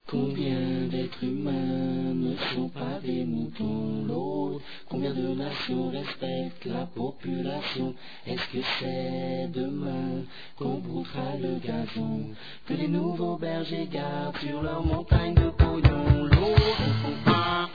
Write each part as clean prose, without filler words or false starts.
Combien d'êtres humains ne sont pas des moutons l'autre? Combien de nations respectent la population? Est-ce que c'est demain qu'on broutera le gazon? Que les nouveaux bergers gardent sur leur montagne de pognon l'autre?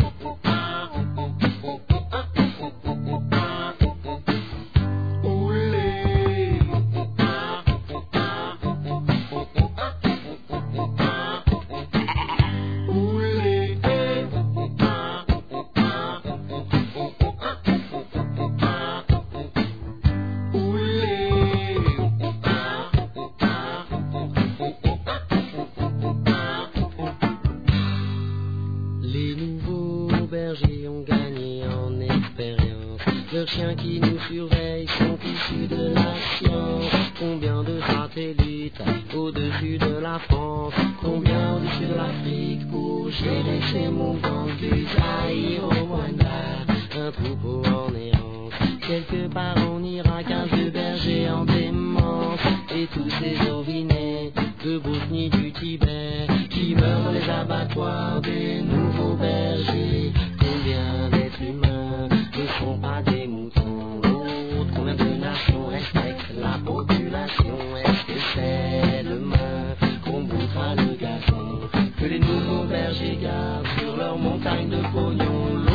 Les nouveaux bergers ont gagné en expérience. Leurs chiens qui nous surveillent sont issus de la science. Combien de satellites au-dessus de la France? Combien au-dessus de l'Afrique pour gérer ces mouvements du Zaïre au Rwanda? Un troupeau en errance, quelque part en Irak, 15 bergers en démence. Et tous ces orvinés de Bosnie du Tibet qui meurent dans les abattoirs des nouveaux bergers. Combien d'êtres humains ne sont pas des moutons l'autre? Combien de nations respectent la population? Est-ce que c'est demain qu'on bouffera le gazon? Que les nouveaux bergers gardent sur leur montagne de pognon l'autre?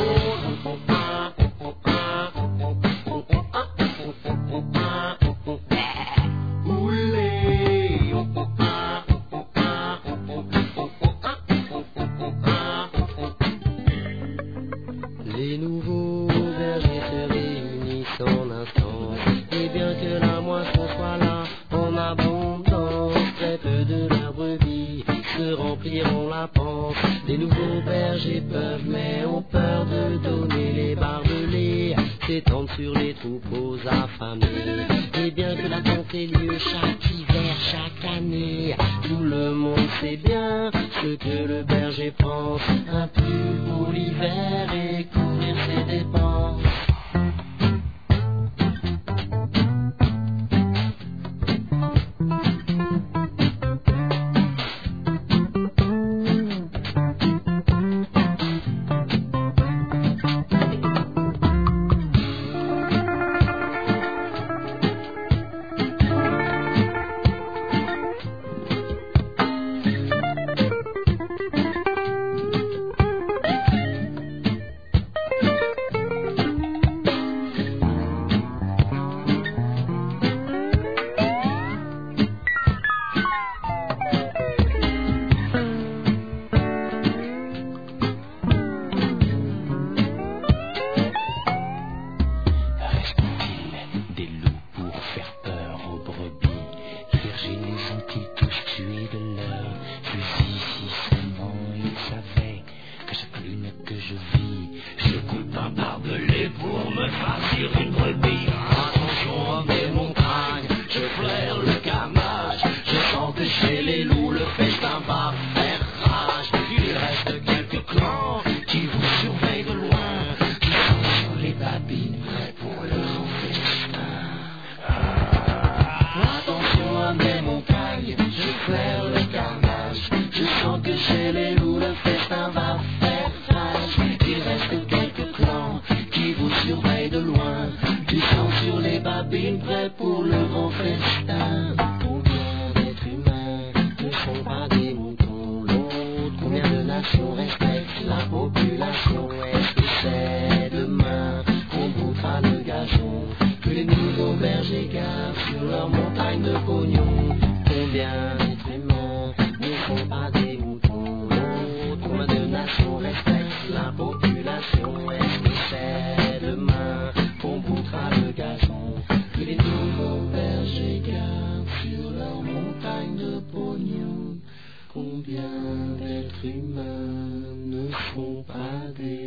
Les nouveaux bergers se réunissent en instance, et bien que la moisson soit là en abondance, très peu de leurs brebis se rempliront la panse. Les nouveaux bergers peuvent mais ont peur de donner les barbelés, s'étendent sur les troupeaux affamés. Et bien que la tonte ait lieu chaque hiver, chaque année, tout le monde sait bien ce que le berger pense. Un pull pour l'hiver et couvrir ses dépenses. Prêt pour le grand festin. Combien d'êtres humains ne sont pas des moutons l'autre? Combien de nations respectent la population? Est-ce que c'est demain qu'on bouffera le gazon? Que les nouveaux bergers gardent sur leur montagne de pognon? Combien d'êtres humains ne sont pas des moutons l'autre? Combien de nations respectent la population? Est-ce que c'est demain qu'on bouffera le gazon? Que les nouveaux bergers gardent sur leur montagne de pognon. Combien d'êtres humains ne sont pas des